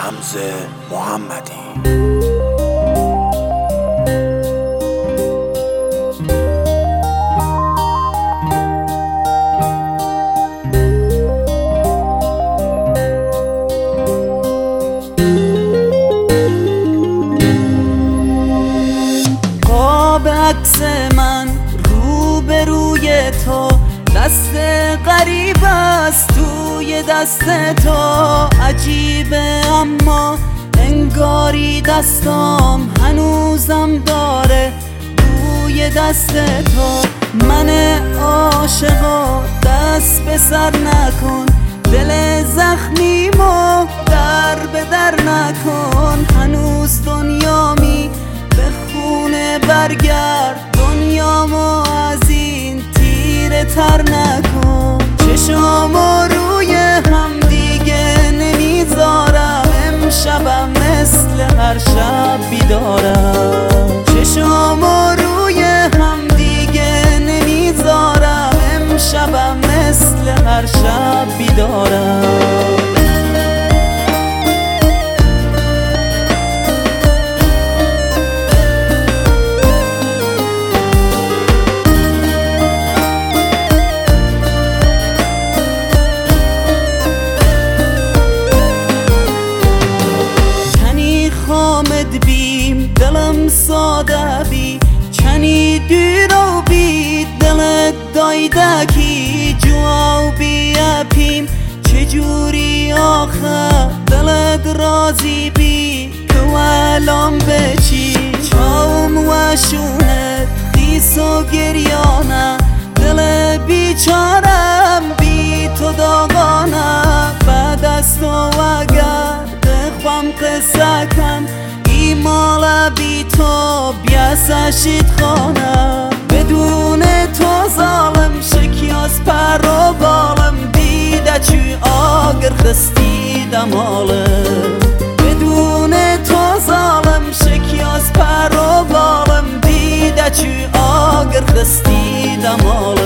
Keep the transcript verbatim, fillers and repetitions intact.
رمز محمدی. قاب عکس من رو به روی تو، دست غریب است توی دست تو. عجیبه اما انگاری دستام هنوزم داره روی دست تو. من عاشقا دست به سر نکن، دل زخمیمو در به در نکن. هنوز دنیامی به خونه برگرد، دنیامو از این تیره تر نکن. چشامو روی هم دیگه نمیذارم، امشبم مثل هر شب بیدارم. چشامو روی هم دیگه نمیذارم، امشبم مثل هر شب بیدارم. خامد بیم دلم ساده بی، چنی دیرو بی دلت دایده کی. جواو بی اپیم چجوری آخه دلت رازی بی، تو الان بچی چاوم و شونت خیس و گریانه. دل بیچارم بی تو داغانه، بعد از تو اگر بخوام قصه کم ایمال بی تو بیاسشید خانه. بدون تو ظالم شکیاز پر و بالم، دیده چوی آگر خستی دمالم. بدون تو ظالم شکیاز پر و بالم، دیده چوی آگر خستی دمالم.